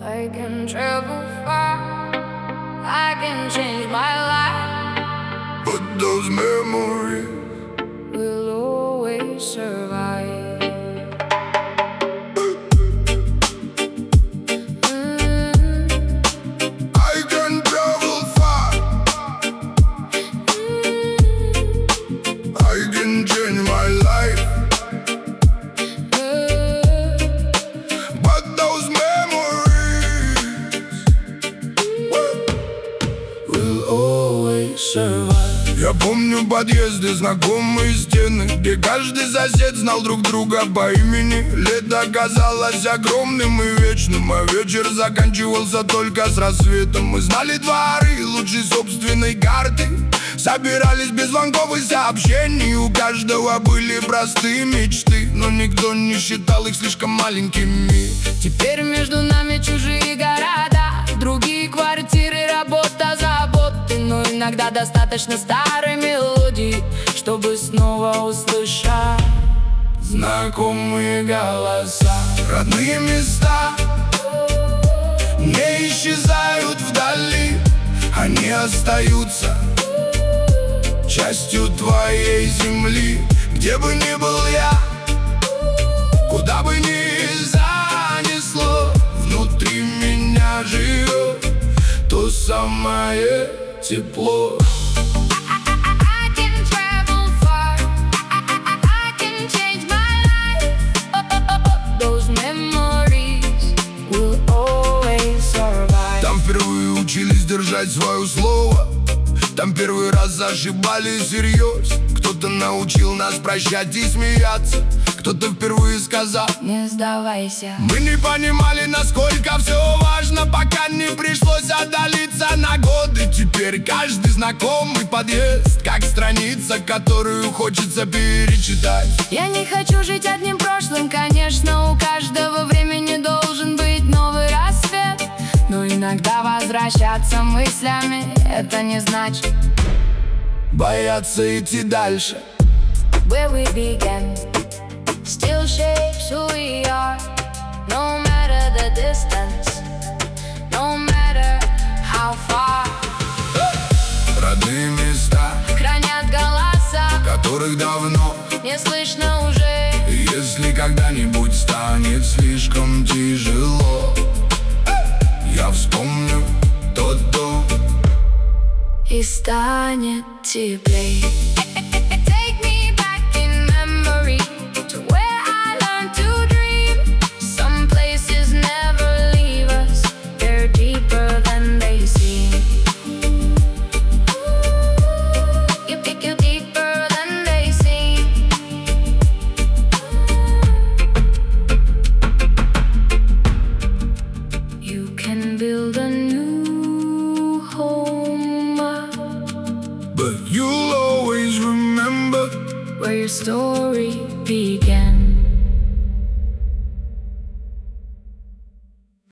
I can travel far, I can change my life, but those memories will always survive. I can travel far, I can change my life, but those memories will always survive. Я помню подъезды, знакомые стены, где каждый сосед знал друг друга по имени. Лето казалось огромным и вечным, а вечер заканчивался только с рассветом. Мы знали дворы лучше собственной карты, собирались без звонков и сообщений. У каждого были простые мечты, но никто не считал их слишком маленькими. Теперь между нами чужие города, другие квартиры, работа, заботы. Но иногда достаточно старой мелодии, чтобы снова услышать знакомые голоса. Родные места не исчезают вдали, они остаются частью твоей земли. Где бы ни был я, куда бы ни занесло, внутри меня живет то самое тепло. I can travel far, I can change my life. Those memories will always survive. Там впервые учились держать свое слово, там первый раз ошибались всерьез. Кто-то научил нас прощать и смеяться, кто-то впервые сказал: не сдавайся. Мы не понимали, насколько все важно, пока не пришлось отдалиться на годы. Теперь каждый знакомый подъезд как страница, которую хочется перечитать. Я не хочу жить одним прошлым, конечно, у каждого времени должен быть новый рассвет. Но иногда возвращаться мыслями — это не значит бояться идти дальше. Where we began still shapes who we are, no matter the distance, no matter how far. Родные места Хранят голоса, которых давно не слышно уже. Если когда-нибудь станет слишком тяжело, я вспомню тот дом, И станет теплей. Take me back in memory to where I learned to dream. Some places never leave us, they're deeper than they seem. You pick you deeper than they seem. You can build a new home, but you'll always remember where your story began.